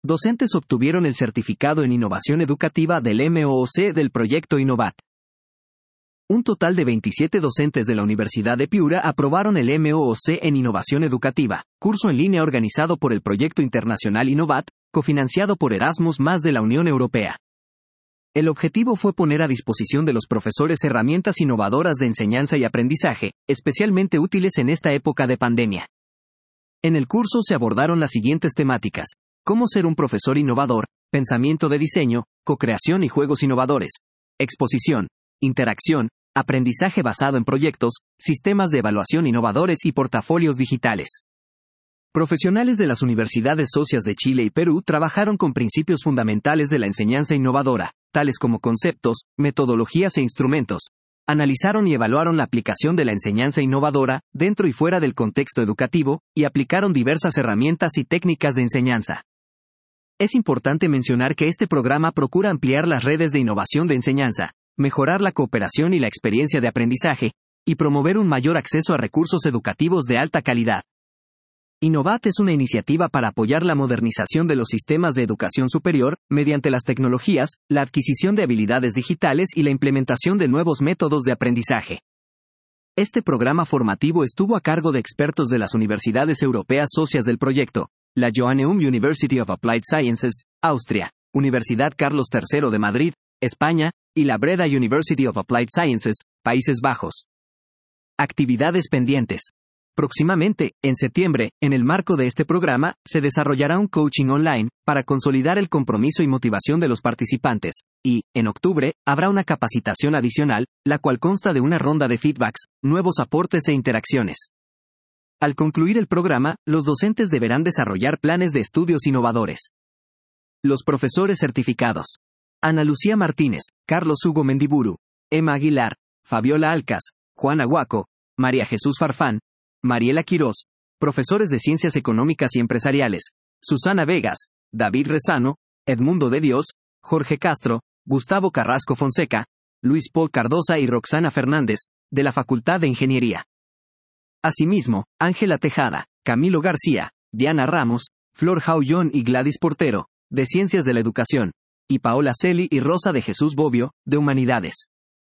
docentes obtuvieron el certificado en innovación educativa del MOOC del proyecto Innovat. Un total de 27 docentes de la Universidad de Piura aprobaron el MOOC en innovación educativa, curso en línea organizado por el proyecto internacional Innovat, cofinanciado por Erasmus+ de la Unión Europea. El objetivo fue poner a disposición de los profesores herramientas innovadoras de enseñanza y aprendizaje, especialmente útiles en esta época de pandemia. En el curso se abordaron las siguientes temáticas: cómo ser un profesor innovador, pensamiento de diseño, co-creación y juegos innovadores, exposición, interacción, aprendizaje basado en proyectos, sistemas de evaluación innovadores y portafolios digitales. Profesionales de las universidades socias de Chile y Perú trabajaron con principios fundamentales de la enseñanza innovadora, tales como conceptos, metodologías e instrumentos. Analizaron y evaluaron la aplicación de la enseñanza innovadora, dentro y fuera del contexto educativo, y aplicaron diversas herramientas y técnicas de enseñanza. Es importante mencionar que este programa procura ampliar las redes de innovación de enseñanza, mejorar la cooperación y la experiencia de aprendizaje, y promover un mayor acceso a recursos educativos de alta calidad. Innovat es una iniciativa para apoyar la modernización de los sistemas de educación superior, mediante las tecnologías, la adquisición de habilidades digitales y la implementación de nuevos métodos de aprendizaje. Este programa formativo estuvo a cargo de expertos de las universidades europeas socias del proyecto, la Joanneum University of Applied Sciences, Austria, Universidad Carlos III de Madrid, España, y la Breda University of Applied Sciences, Países Bajos. Actividades pendientes. Próximamente, en septiembre, en el marco de este programa, se desarrollará un coaching online, para consolidar el compromiso y motivación de los participantes, y, en octubre, habrá una capacitación adicional, la cual consta de una ronda de feedbacks, nuevos aportes e interacciones. Al concluir el programa, los docentes deberán desarrollar planes de estudios innovadores. Los profesores certificados: Ana Lucía Martínez, Carlos Hugo Mendiburu, Emma Aguilar, Fabiola Alcas, Juan Aguaco, María Jesús Farfán, Mariela Quirós, profesores de Ciencias Económicas y Empresariales, Susana Vegas, David Rezano, Edmundo de Dios, Jorge Castro, Gustavo Carrasco Fonseca, Luis Paul Cardosa y Roxana Fernández, de la Facultad de Ingeniería. Asimismo, Ángela Tejada, Camilo García, Diana Ramos, Flor Jaullón y Gladys Portero, de Ciencias de la Educación, y Paola Celi y Rosa de Jesús Bobbio, de Humanidades.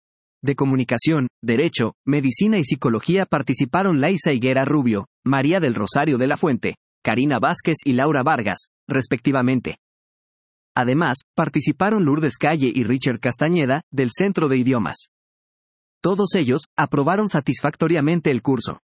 De Comunicación, Derecho, Medicina y Psicología participaron Laisa Higuera Rubio, María del Rosario de la Fuente, Karina Vázquez y Laura Vargas, respectivamente. Además, participaron Lourdes Calle y Richard Castañeda, del Centro de Idiomas. Todos ellos aprobaron satisfactoriamente el curso.